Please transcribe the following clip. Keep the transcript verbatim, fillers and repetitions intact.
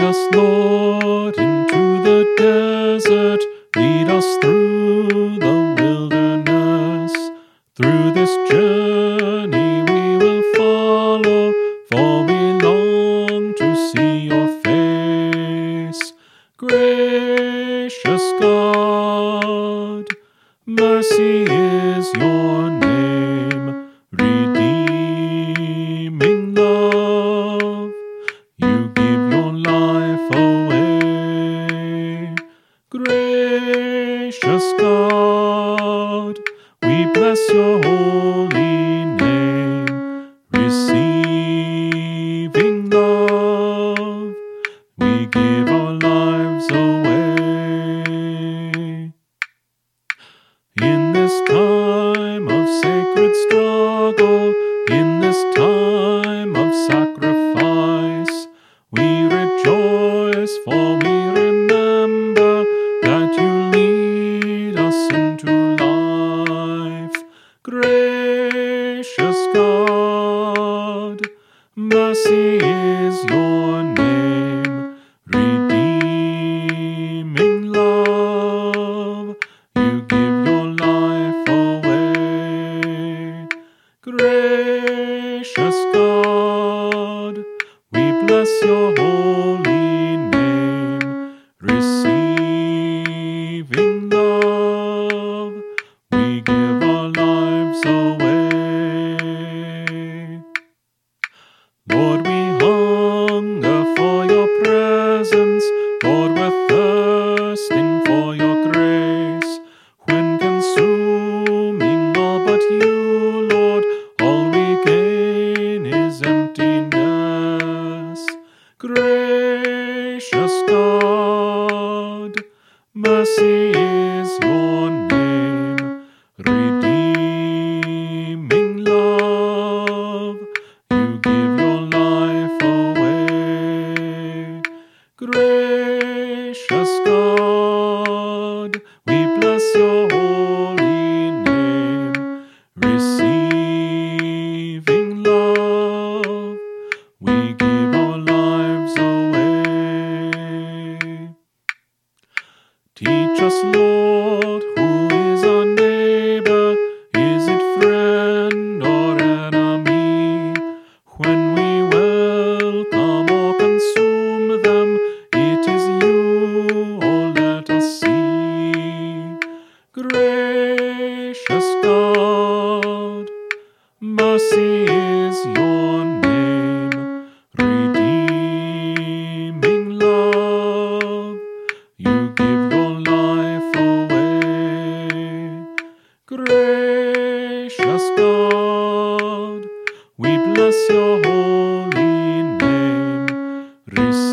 us, Lord, into the desert. Lead us through the wilderness. Through this journey we will follow, for we long to see your face. Gracious God, mercy is your name. Redeeming love, you give your life away. Gracious God, we bless your holy name. Receiving love, we give our lives away. In this time of sacred struggle, in this time of sacrifice, we rejoice, for we remember that you lead us into life. Gracious God, mercy is your name. Redeeming love, you give your life away. Gracious God, we bless your holy name. Receiving love, we give our lives away. Lord, we hunger for your presence. Lord, we're thirsting for your grace. When consuming all but you, Lord, all we gain is emptiness. Gracious God, mercy is your name. Redeeming love, you give your life away. Gracious God, we bless your holy name. Receiving love, we give our lives away. Teach us, Lord, who is our neighbor. Is it friend or enemy? When we welcome or consume them, it is you, oh, let us see. Gracious God, mercy is your name. Redeeming love, you give your life away. Gracious God, we bless your holy name. Receive